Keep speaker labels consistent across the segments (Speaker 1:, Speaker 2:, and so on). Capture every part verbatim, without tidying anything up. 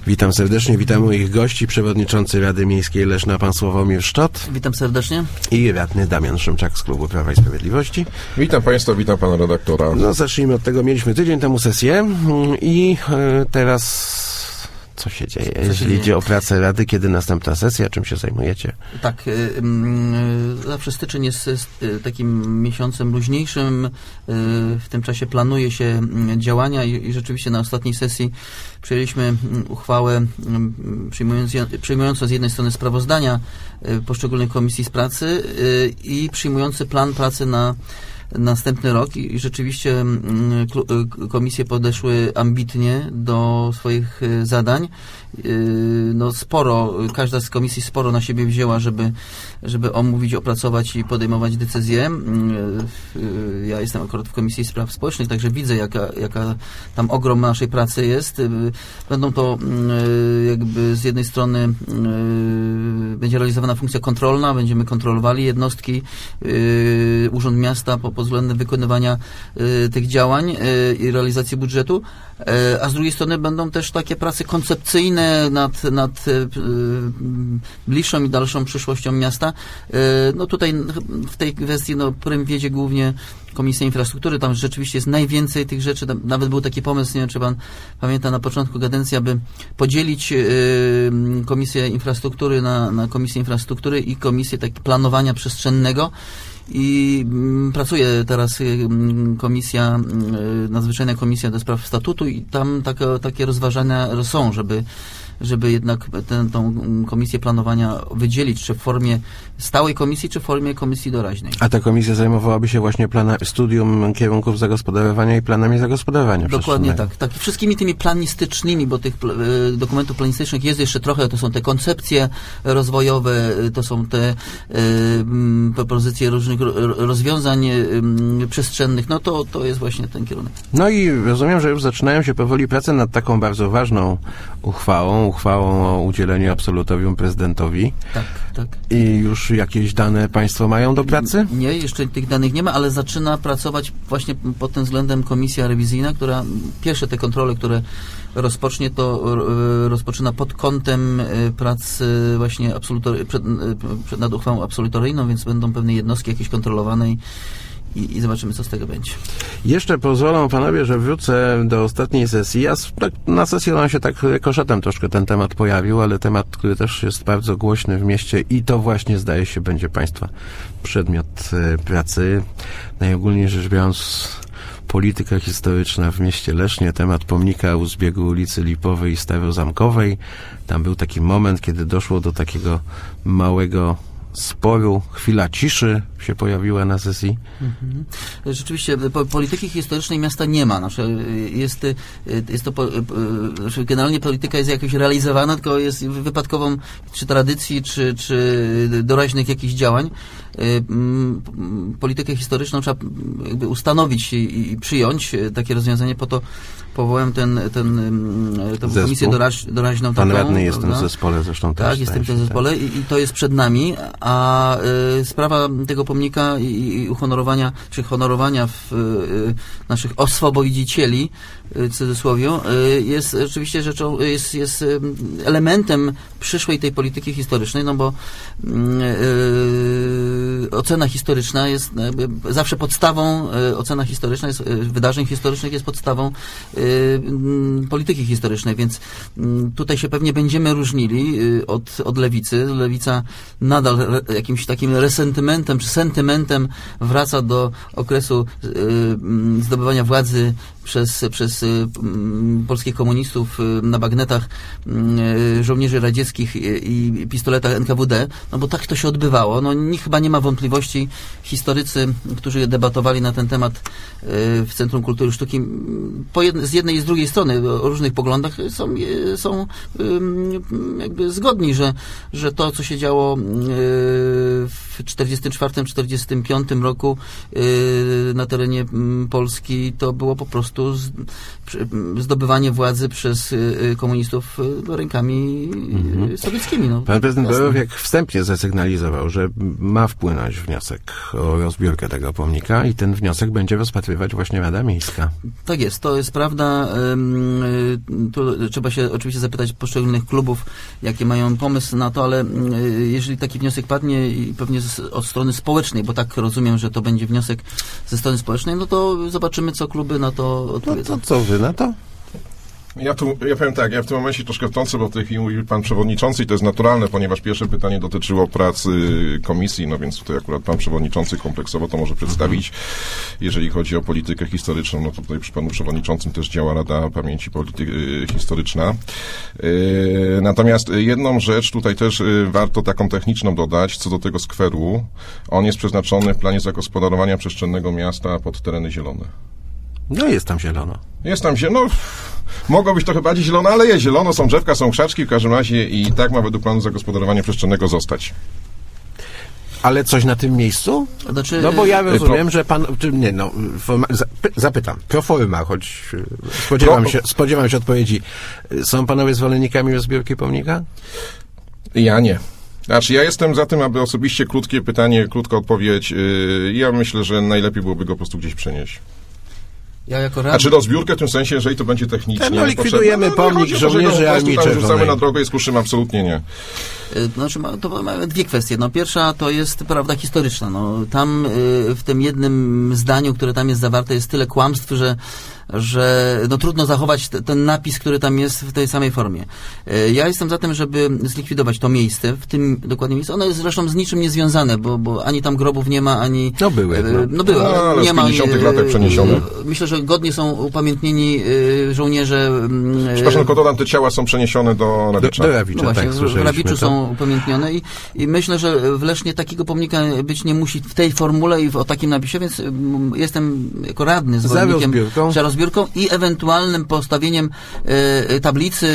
Speaker 1: Witam serdecznie, witam moich gości, przewodniczący Rady Miejskiej Leszna, pan Sławomir Sztot.
Speaker 2: Witam serdecznie.
Speaker 1: I radny Damian Szymczak z Klubu Prawa i Sprawiedliwości.
Speaker 3: Witam państwa, witam pana redaktora.
Speaker 1: No zacznijmy od tego, mieliśmy tydzień temu sesję i y, teraz co się dzieje, co jeśli dzieje? Idzie o pracę Rady, kiedy następna sesja, czym się zajmujecie?
Speaker 2: Tak, y, y, zawsze styczeń jest y, takim miesiącem luźniejszym, y, w tym czasie planuje się y, działania i, i rzeczywiście na ostatniej sesji przyjęliśmy uchwałę y, przyjmując, przyjmującą z jednej strony sprawozdania y, poszczególnych komisji z pracy y, i przyjmujący plan pracy na następny rok i rzeczywiście komisje podeszły ambitnie do swoich zadań. No sporo, każda z komisji sporo na siebie wzięła, żeby, żeby omówić, opracować i podejmować decyzje. Ja jestem akurat w Komisji Spraw Społecznych, także widzę, jaka, jaka tam ogrom naszej pracy jest. Będą to jakby z jednej strony będzie realizowana funkcja kontrolna, będziemy kontrolowali jednostki, Urząd Miasta pod względem wykonywania tych działań i realizacji budżetu, a z drugiej strony będą też takie prace koncepcyjne nad, nad bliższą i dalszą przyszłością miasta. No tutaj w tej kwestii no, prym wiedzie głównie Komisja Infrastruktury, tam rzeczywiście jest najwięcej tych rzeczy, nawet był taki pomysł, nie wiem, czy pan pamięta, na początku kadencji, aby podzielić Komisję Infrastruktury na, na Komisję Infrastruktury i Komisję tak, planowania przestrzennego. I pracuje teraz komisja, nadzwyczajna komisja do spraw statutu i tam takie, takie rozważania są, żeby, żeby jednak tę, tą komisję planowania wydzielić, czy w formie stałej komisji, czy w formie komisji doraźnej.
Speaker 1: A ta komisja zajmowałaby się właśnie plana, studium kierunków zagospodarowania i planami zagospodarowania.
Speaker 2: Dokładnie tak, tak. Wszystkimi tymi planistycznymi, bo tych dokumentów planistycznych jest jeszcze trochę, to są te koncepcje rozwojowe, to są te y, propozycje różnych rozwiązań y, przestrzennych, no to, to jest właśnie ten kierunek.
Speaker 1: No i rozumiem, że już zaczynają się powoli prace nad taką bardzo ważną uchwałą, uchwałą o udzieleniu absolutorium prezydentowi.
Speaker 2: Tak, tak.
Speaker 1: I już jakieś dane państwo mają do pracy?
Speaker 2: Nie, jeszcze tych danych nie ma, ale zaczyna pracować właśnie pod tym względem komisja rewizyjna, która pierwsze te kontrole, które rozpocznie, to rozpoczyna pod kątem prac właśnie absolutory, przed, przed, nad uchwałą absolutoryjną, więc będą pewne jednostki jakieś kontrolowane i I, i zobaczymy, co z tego będzie.
Speaker 1: Jeszcze pozwolą panowie, że wrócę do ostatniej sesji. Ja tak, na sesji on się tak koszetem troszkę ten temat pojawił, ale temat, który też jest bardzo głośny w mieście i to właśnie, zdaje się, będzie państwa przedmiot e, pracy. Najogólniej rzecz biorąc, polityka historyczna w mieście Lesznie, temat pomnika u zbiegu ulicy Lipowej i Starozamkowej. Tam był taki moment, kiedy doszło do takiego małego sporu, chwila ciszy się pojawiła na sesji.
Speaker 2: Mhm. Rzeczywiście, po, polityki historycznej miasta nie ma. Znaczy, jest, jest to, znaczy generalnie polityka jest jakoś realizowana, tylko jest wypadkową czy tradycji, czy, czy doraźnych jakichś działań. Politykę historyczną trzeba jakby ustanowić i, i przyjąć takie rozwiązanie, po to powołałem ten, ten, tę komisję doraź, doraźną.
Speaker 1: Pan
Speaker 2: taką,
Speaker 1: radny jest w tym zespole zresztą też.
Speaker 2: Tak, jestem w tym zespole i, i to jest przed nami, a y, sprawa tego pomnika i, i uhonorowania, czy honorowania w, y, naszych oswobodzicieli, y, w cudzysłowie, y, jest rzeczywiście rzeczą, jest, jest y, elementem przyszłej tej polityki historycznej, no bo y, ocena historyczna jest y, zawsze podstawą, y, ocena historyczna jest, y, wydarzeń historycznych jest podstawą y, y, polityki historycznej, więc y, tutaj się pewnie będziemy różnili y, od, od lewicy. Lewica nadal re, jakimś takim resentymentem czy sentymentem wraca do okresu y, y, zdobywania władzy przez, przez y, polskich komunistów y, na bagnetach y, żołnierzy radzieckich i, i pistoletach N K W D, no bo tak to się odbywało. No nikt chyba nie ma wątpliwości, historycy, którzy debatowali na ten temat y, w Centrum Kultury i Sztuki, po jedne, z jednej i z drugiej strony o różnych poglądach są, y, są y, jakby zgodni, że, że to, co się działo y, w w czterdziestym czwartym czterdziestym piątym roku na terenie Polski to było po prostu zdobywanie władzy przez komunistów rękami mhm. sowieckimi. No,
Speaker 1: Pan prezydent Borowiak wstępnie zasygnalizował, że ma wpłynąć wniosek o rozbiórkę tego pomnika i ten wniosek będzie rozpatrywać właśnie Rada Miejska.
Speaker 2: Tak jest, to jest prawda. Tu trzeba się oczywiście zapytać poszczególnych klubów, jakie mają pomysł na to, ale jeżeli taki wniosek padnie i pewnie od strony społecznej, bo tak rozumiem, że to będzie wniosek ze strony społecznej, no to zobaczymy, co kluby na to odpowiedzą.
Speaker 1: No to co wy na to?
Speaker 3: Ja tu, ja powiem tak, ja w tym momencie troszkę wtrącę, bo w tej chwili mówił pan przewodniczący i to jest naturalne, ponieważ pierwsze pytanie dotyczyło pracy komisji, no więc tutaj akurat pan przewodniczący kompleksowo to może przedstawić. Jeżeli chodzi o politykę historyczną, no to tutaj przy panu przewodniczącym też działa Rada Pamięci Polity- Historyczna. Yy, natomiast jedną rzecz tutaj też warto taką techniczną dodać, co do tego skweru. On jest przeznaczony w planie zagospodarowania przestrzennego miasta pod tereny zielone.
Speaker 1: No jest tam zielono.
Speaker 3: Jest tam zielono. Mogło być trochę bardziej zielono, ale jest zielono, są drzewka, są krzaczki, w każdym razie i tak ma według planu zagospodarowania przestrzennego zostać.
Speaker 1: Ale coś na tym miejscu?
Speaker 2: Znaczy,
Speaker 1: no bo ja rozumiem, pro... że pan... Czy nie, no, forma, zapytam. Pro forma, choć spodziewam, pro... się, spodziewam się odpowiedzi. Są panowie zwolennikami rozbiórki pomnika?
Speaker 3: Ja nie. Znaczy, ja jestem za tym, aby osobiście krótkie pytanie, krótka odpowiedź. Ja myślę, że najlepiej byłoby go po prostu gdzieś przenieść.
Speaker 2: Ja jako radny...
Speaker 3: Znaczy rozbiórkę w tym sensie, jeżeli to będzie technicznie.
Speaker 1: No likwidujemy pomnik no, żołnierzy armii czerwonej.
Speaker 3: Rzucamy na drogę i skruszymy, absolutnie nie.
Speaker 2: Znaczy, to mamy dwie kwestie. No, pierwsza to jest prawda historyczna. No, tam w tym jednym zdaniu, które tam jest zawarte, jest tyle kłamstw, że że no trudno zachować t- ten napis, który tam jest w tej samej formie. Ja jestem za tym, żeby zlikwidować to miejsce, w tym dokładnie miejsce. Ono jest zresztą z niczym niezwiązane, bo, bo ani tam grobów nie ma, ani...
Speaker 1: No były. No,
Speaker 2: no były,
Speaker 3: no, ale nie ma... w pięćdziesiątych latach przeniesione.
Speaker 2: Myślę, że godnie są upamiętnieni żołnierze...
Speaker 3: Przepraszam, tylko dodam, te ciała są przeniesione do Rawicza.
Speaker 1: Do, do Rawicza,
Speaker 2: no właśnie,
Speaker 1: tak,
Speaker 2: w Rawiczu to. są upamiętnione i, i myślę, że w Lesznie takiego pomnika być nie musi w tej formule i w, o takim napisie, więc jestem jako radny zwolennikiem za rozbiórką i ewentualnym postawieniem e, tablicy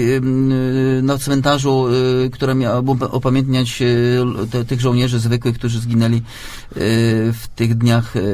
Speaker 2: e, na cmentarzu, e, która miała upamiętniać e, te, tych żołnierzy zwykłych, którzy zginęli e, w tych dniach e,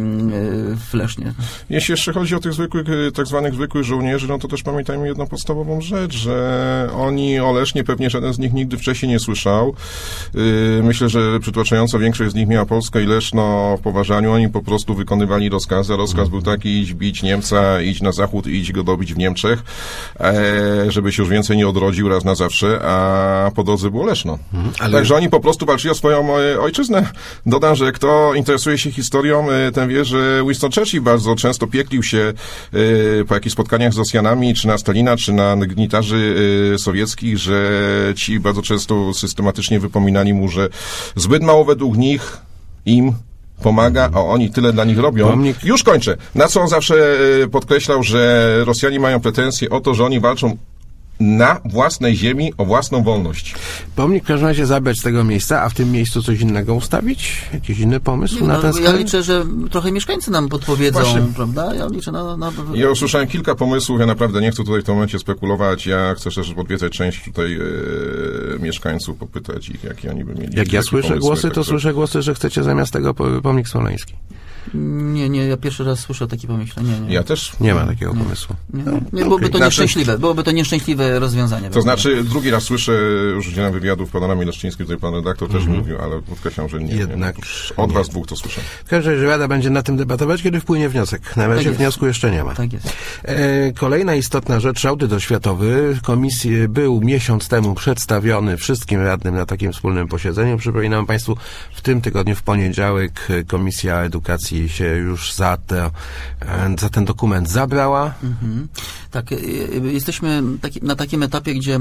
Speaker 2: w Lesznie.
Speaker 3: Jeśli jeszcze chodzi o tych zwykłych, tak zwanych zwykłych żołnierzy, no to też pamiętajmy jedną podstawową rzecz, że oni o Lesznie pewnie żaden z nich nigdy wcześniej nie słyszał. Myślę, że przytłaczająca większość z nich miała Polskę i Leszno w poważaniu. Oni po prostu wykonywali rozkazy. Rozkaz był taki: idź bić Niemca, idź na zachód i idź go dobić w Niemczech, żeby się już więcej nie odrodził raz na zawsze, a po drodze było Leszno. Mhm, ale... Także oni po prostu walczyli o swoją ojczyznę. Dodam, że kto interesuje się historią, ten wie, że Winston Churchill bardzo często pieklił się po jakichś spotkaniach z Rosjanami, czy na Stalina, czy na dygnitarzy sowieckich, że ci bardzo często systematycznie wypominali mu, że zbyt mało według nich im pomaga, a oni tyle dla nich robią. Pomnik. Już kończę. Na co on zawsze podkreślał, że Rosjanie mają pretensje o to, że oni walczą na własnej ziemi o własną wolność.
Speaker 1: Pomnik w każdym razie zabrać z tego miejsca, a w tym miejscu coś innego ustawić? Jakiś inny pomysł
Speaker 2: Nie,
Speaker 1: na
Speaker 2: no,
Speaker 1: ten sklep?
Speaker 2: Ja liczę, że trochę mieszkańcy nam podpowiedzą,
Speaker 3: Właśnie.
Speaker 2: prawda? Ja liczę na, na...
Speaker 3: Ja usłyszałem kilka pomysłów, ja naprawdę nie chcę tutaj w tym momencie spekulować, ja chcę też podwiedzać część tutaj e, mieszkańców, popytać ich, jakie oni by mieli.
Speaker 1: Jak ja słyszę
Speaker 3: pomysły,
Speaker 1: głosy, to
Speaker 3: także...
Speaker 1: słyszę głosy, że chcecie zamiast tego pomnik smoleński.
Speaker 2: Nie, nie, ja pierwszy raz słyszę o takim pomyśle. Nie, nie.
Speaker 3: Ja też.
Speaker 1: Nie ma takiego pomysłu.
Speaker 2: Nie, nie, nie byłoby to nieszczęśliwe. Byłoby to nieszczęśliwe rozwiązanie.
Speaker 3: To znaczy, drugi raz słyszę, już udzielam wywiadów w Panoramie Leszczyńskiej, tutaj pan redaktor też mm-hmm. mówił, ale podkreślam, że nie.
Speaker 1: Jednak
Speaker 3: nie, od was dwóch to słyszę.
Speaker 1: W każdym razie Rada będzie na tym debatować, kiedy wpłynie wniosek. Na razie tak wniosku jeszcze nie ma.
Speaker 2: Tak jest.
Speaker 1: E, kolejna istotna rzecz, audyt oświatowy. Komisji był miesiąc temu przedstawiony wszystkim radnym na takim wspólnym posiedzeniu. Przypominam Państwu, w tym tygodniu, w poniedziałek, Komisja Edukacji się już za, te, za ten dokument zabrała.
Speaker 2: Mhm. Tak, jesteśmy taki, na takim etapie, gdzie y,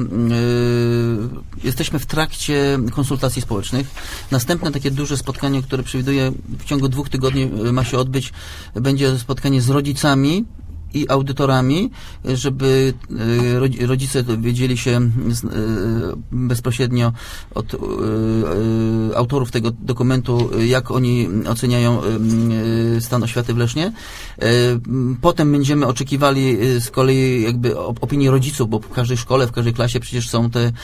Speaker 2: jesteśmy w trakcie konsultacji społecznych. Następne takie duże spotkanie, które przewiduję w ciągu dwóch tygodni ma się odbyć, będzie spotkanie z rodzicami i audytorami, żeby rodzice dowiedzieli się bezpośrednio od autorów tego dokumentu, jak oni oceniają stan oświaty w Lesznie. Potem będziemy oczekiwali z kolei jakby opinii rodziców, bo w każdej szkole, w każdej klasie przecież są te,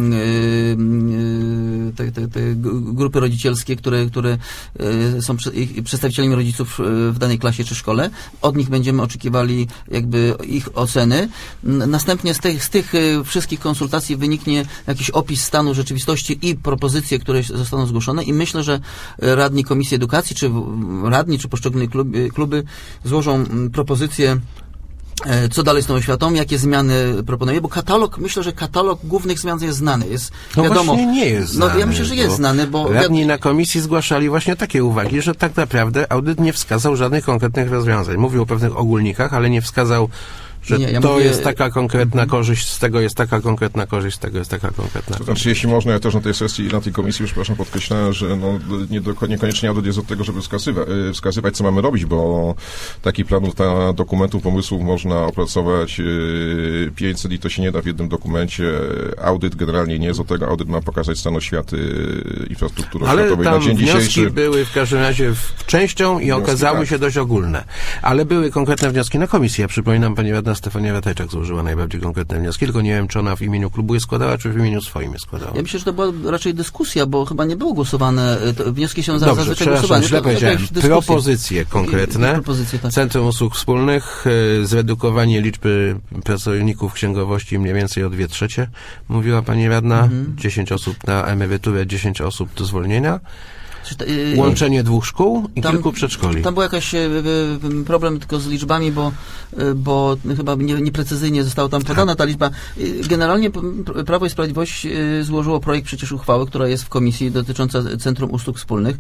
Speaker 2: te, te, te grupy rodzicielskie, które, które są przedstawicielami rodziców w danej klasie czy szkole. Od nich będziemy oczekiwali jakby ich oceny. Następnie z tych, z tych wszystkich konsultacji wyniknie jakiś opis stanu rzeczywistości i propozycje, które zostaną zgłoszone i myślę, że radni Komisji Edukacji, czy radni, czy poszczególne kluby, kluby złożą propozycje, co dalej z tą oświatą, jakie zmiany proponuje, bo katalog, myślę, że katalog głównych zmian jest znany. Jest,
Speaker 1: no
Speaker 2: wiadomo,
Speaker 1: właśnie nie jest znany.
Speaker 2: No ja myślę, że jest znany, bo...
Speaker 1: Radni na komisji zgłaszali właśnie takie uwagi, że tak naprawdę audyt nie wskazał żadnych konkretnych rozwiązań. Mówił o pewnych ogólnikach, ale nie wskazał, że nie, ja to mówię... jest taka konkretna korzyść, z tego jest taka konkretna korzyść, z tego jest taka konkretna
Speaker 3: to znaczy, jeśli można, ja też na tej sesji, na tej komisji, już przepraszam, podkreślałem, że no, nie do, niekoniecznie audyt jest od tego, żeby wskazywać, wskazywać, co mamy robić, bo takich planów, ta, dokumentów, pomysłów można opracować pięćset i to się nie da w jednym dokumencie. Audyt generalnie nie jest od tego, audyt ma pokazać stan oświaty, infrastruktury oświatowej na dzień dzisiejszy. Ale tam
Speaker 1: wnioski były w każdym razie w częścią i wnioski, okazały tak. się dość ogólne. Ale były konkretne wnioski na komisji. Ja przypominam, pani radna Stefania Ratajczak złożyła najbardziej konkretne wnioski, tylko nie wiem, czy ona w imieniu klubu je składała, czy w imieniu swoim je składała.
Speaker 2: Ja myślę, że to była raczej dyskusja, bo chyba nie było głosowane, to wnioski się
Speaker 1: Dobrze,
Speaker 2: zazwyczaj głosowane.
Speaker 1: Źle powiedziałem. Propozycje konkretne. Propozycje, tak. Centrum Usług Wspólnych, zredukowanie liczby pracowników księgowości mniej więcej o dwie trzecie, mówiła pani radna, mhm. dziesięć osób na emeryturę, dziesięć osób do zwolnienia. Łączenie dwóch szkół i
Speaker 2: tam,
Speaker 1: kilku przedszkoli.
Speaker 2: Tam był jakiś problem tylko z liczbami, bo, bo chyba nie, nieprecyzyjnie została tam podana ta liczba. Generalnie Prawo i Sprawiedliwość złożyło projekt przecież uchwały, która jest w komisji dotycząca Centrum Usług Wspólnych.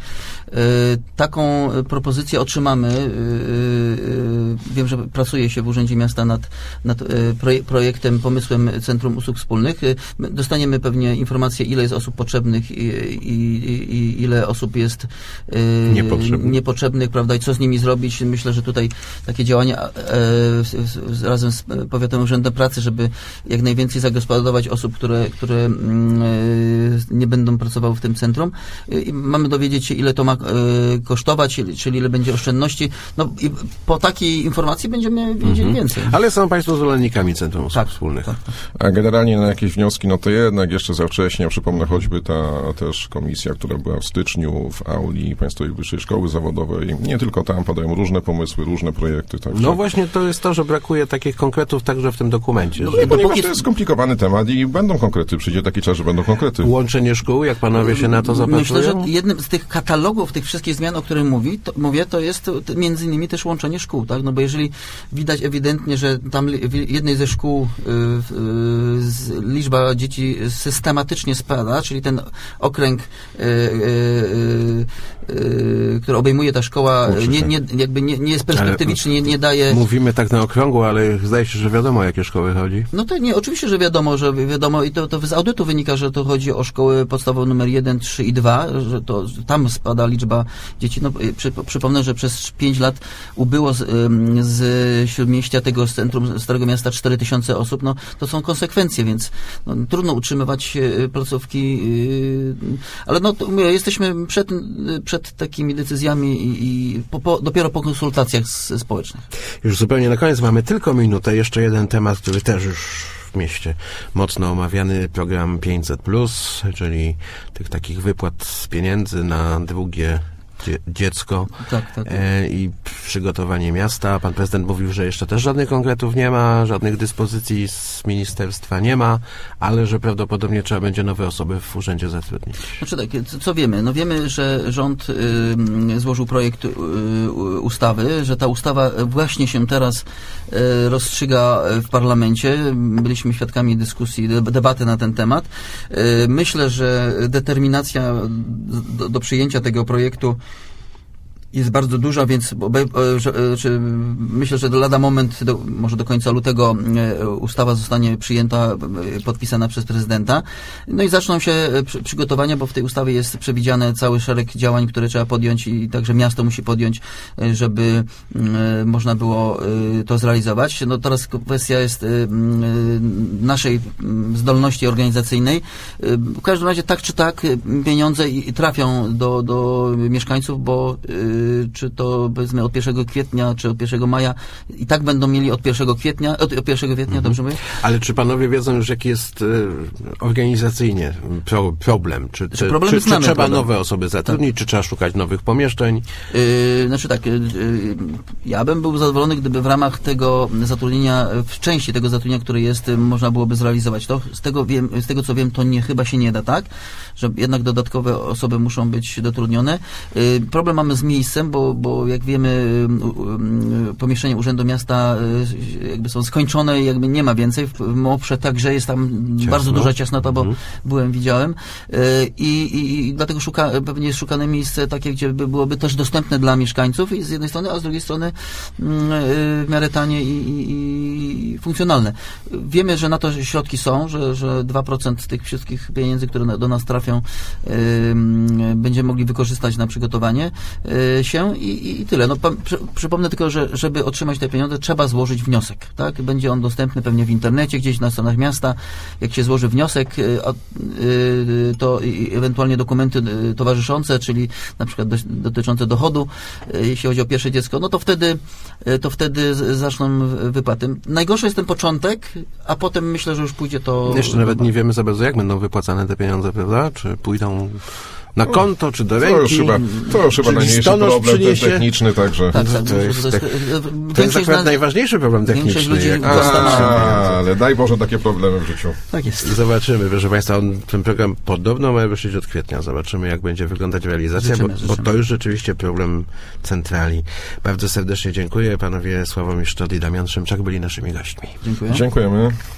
Speaker 2: Taką propozycję otrzymamy. Wiem, że pracuje się w Urzędzie Miasta nad, nad projektem, pomysłem Centrum Usług Wspólnych. Dostaniemy pewnie informację, ile jest osób potrzebnych i, i, i ile osób jest yy, niepotrzebnych. niepotrzebnych, prawda, i co z nimi zrobić. Myślę, że tutaj takie działania e, z, razem z Powiatowym Urzędem Pracy, żeby jak najwięcej zagospodarować osób, które, które e, nie będą pracowały w tym centrum. I mamy dowiedzieć się, ile to ma e, kosztować, czyli ile będzie oszczędności. No i po takiej informacji będziemy wiedzieć mhm. więcej.
Speaker 1: Ale są Państwo zwolennikami Centrum Usług tak, Wspólnych. Tak, tak.
Speaker 3: A generalnie na jakieś wnioski, no to jednak jeszcze za wcześnie, przypomnę choćby ta też komisja, która była w styczniu w auli Państwowej Wyższej Szkoły Zawodowej. Nie tylko tam padają różne pomysły, różne projekty. Także...
Speaker 1: No właśnie to jest to, że brakuje takich konkretów także w tym dokumencie.
Speaker 3: No, że... Ponieważ to jest skomplikowany temat i będą konkrety. Przyjdzie taki czas, że będą konkrety.
Speaker 1: Łączenie szkół, jak panowie się na to zapatrują?
Speaker 2: Myślę, że jednym z tych katalogów, tych wszystkich zmian, o których mówi, to, mówię, to jest między innymi też łączenie szkół, tak? No bo jeżeli widać ewidentnie, że tam w jednej ze szkół y, y, liczba dzieci systematycznie spada, czyli ten okręg y, y, który obejmuje ta szkoła, nie, nie, jakby nie, nie jest perspektywiczny, nie, nie daje...
Speaker 1: Mówimy tak na okrągło, ale zdaje się, że wiadomo, o jakie szkoły chodzi.
Speaker 2: No to nie, oczywiście, że wiadomo, że wiadomo i to, to z audytu wynika, że to chodzi o szkoły podstawowe numer jeden, trzy i dwa, że to tam spada liczba dzieci. No, przy, przypomnę, że przez pięć lat ubyło z, z śródmieścia tego z centrum Starego Miasta cztery tysiące osób, no to są konsekwencje, więc no, trudno utrzymywać placówki, ale no to, mówię, jesteśmy przed, przed takimi decyzjami i, i po, po, dopiero po konsultacjach z, społecznych.
Speaker 1: Już zupełnie na koniec mamy tylko minutę. Jeszcze jeden temat, który też już w mieście mocno omawiany, program pięćset plus, czyli tych takich wypłat z pieniędzy na drugie dziecko
Speaker 2: tak, tak.
Speaker 1: E, i przygotowanie miasta. Pan prezydent mówił, że jeszcze też żadnych konkretów nie ma, żadnych dyspozycji z ministerstwa nie ma, ale że prawdopodobnie trzeba będzie nowe osoby w urzędzie zatrudnić.
Speaker 2: Znaczy tak, co wiemy? No wiemy, że rząd y, złożył projekt y, ustawy, że ta ustawa właśnie się teraz y, rozstrzyga w parlamencie. Byliśmy świadkami dyskusji, debaty na ten temat. Y, myślę, że determinacja do, do przyjęcia tego projektu jest bardzo duża, więc obe, że, że, myślę, że lada moment, do, może do końca lutego ustawa zostanie przyjęta, podpisana przez prezydenta. No i zaczną się przy, przygotowania, bo w tej ustawie jest przewidziane cały szereg działań, które trzeba podjąć i także miasto musi podjąć, żeby można było to zrealizować. No teraz kwestia jest naszej zdolności organizacyjnej. W każdym razie tak czy tak pieniądze trafią do, do mieszkańców, bo czy to powiedzmy od pierwszego kwietnia, czy od pierwszego maja i tak będą mieli od pierwszego kwietnia, od, od pierwszego kwietnia, mhm. dobrze mówię?
Speaker 1: Ale czy panowie wiedzą już, jaki jest y, organizacyjnie pro, problem? Czy, czy, czy, czy trzeba problem. nowe osoby zatrudnić, tak. czy trzeba szukać nowych pomieszczeń?
Speaker 2: Yy, znaczy tak, yy, ja bym był zadowolony, gdyby w ramach tego zatrudnienia, w części tego zatrudnienia, które jest, można byłoby zrealizować to. Z tego, wiem, z tego co wiem, to nie, chyba się nie da, tak? Że jednak dodatkowe osoby muszą być dotrudnione. Yy, problem mamy z miejscem, bo, bo jak wiemy, pomieszczenia Urzędu Miasta jakby są skończone i jakby nie ma więcej. W Moprze także jest tam Ciasno. bardzo duża ciasnota, bo mhm. byłem, widziałem. I, i, i dlatego szuka, pewnie jest szukane miejsce takie, gdzie by byłoby też dostępne dla mieszkańców i z jednej strony, a z drugiej strony w miarę tanie i, i, i funkcjonalne. Wiemy, że na to środki są, że, że dwa procent tych wszystkich pieniędzy, które do nas trafią, będziemy mogli wykorzystać na przygotowanie się i, i tyle. No, przy, przypomnę tylko, że żeby otrzymać te pieniądze, trzeba złożyć wniosek. Tak? Będzie on dostępny pewnie w internecie, gdzieś na stronach miasta. Jak się złoży wniosek, to ewentualnie dokumenty towarzyszące, czyli na przykład do, dotyczące dochodu, jeśli chodzi o pierwsze dziecko, no to wtedy, to wtedy zaczną wypłaty. Najgorszy jest ten początek, a potem myślę, że już pójdzie to...
Speaker 1: Jeszcze nawet nie wiemy za bardzo, jak będą wypłacane te pieniądze, prawda? Czy pójdą... na konto, czy do ręki.
Speaker 3: To już chyba, to już chyba najmniejszy problem przyniesie. ten techniczny, także.
Speaker 2: Tak, tak,
Speaker 1: to jest, to jest, to jest akurat najważniejszy problem techniczny.
Speaker 2: Ludzi
Speaker 1: jak
Speaker 3: a, ale daj Boże takie problemy w życiu.
Speaker 2: Tak jest.
Speaker 1: Zobaczymy, proszę Państwa, on, ten program podobno ma ruszyć od kwietnia. Zobaczymy, jak będzie wyglądać realizacja, życzymy, bo, życzymy. bo to już rzeczywiście problem centrali. Bardzo serdecznie dziękuję. Panowie Sławomir Sztod i Damian Szymczak byli naszymi gośćmi.
Speaker 2: Dziękuję.
Speaker 3: Dziękujemy.